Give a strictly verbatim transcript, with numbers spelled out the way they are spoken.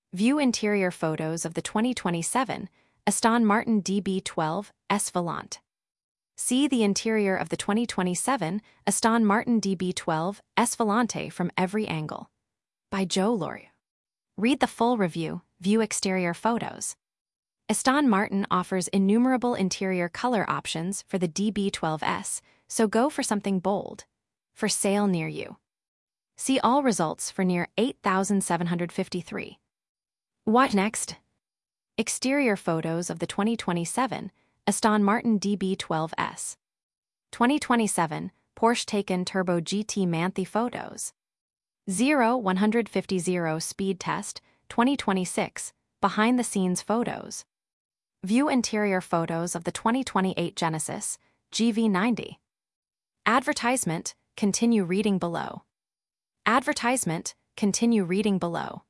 View interior photos of the twenty twenty-seven Aston Martin D B twelve S Volante. See the interior of the twenty twenty-seven Aston Martin D B twelve S Volante from every angle. By Joe Lorio. Read the full review, view exterior photos. Aston Martin offers innumerable interior color options for the D B twelve S, so go for something bold. For sale near you. See all results for near eight thousand seven hundred fifty-three. What next? Exterior photos of the twenty twenty-seven Aston Martin D B twelve S. twenty twenty-seven Porsche Taycan Turbo G T Manthey photos. zero to one hundred fifty speed test, twenty twenty-six, behind-the-scenes photos. View interior photos of the twenty twenty-eight Genesis G V ninety. Advertisement, continue reading below. Advertisement, continue reading below.